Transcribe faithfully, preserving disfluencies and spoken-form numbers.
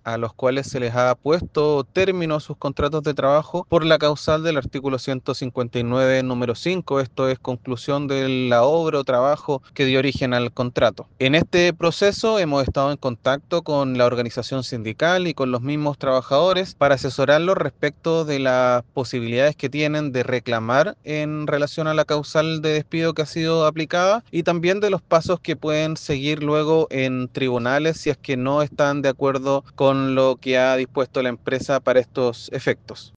a los cuales se les ha puesto término a sus contratos de trabajo por la causal del artículo ciento cincuenta y nueve número cinco, esto es conclusión de la obra o trabajo que dio origen al contrato. En este proceso hemos estado en contacto con la organización sindical y con los mismos trabajadores para asesorarlos respecto de las posibilidades que tienen de reclamar en relación a la causal de despido que ha sido aplicada y también de los pasos que pueden seguir luego en tribunales si es que no están de acuerdo con lo que ha dispuesto la empresa para estos efectos.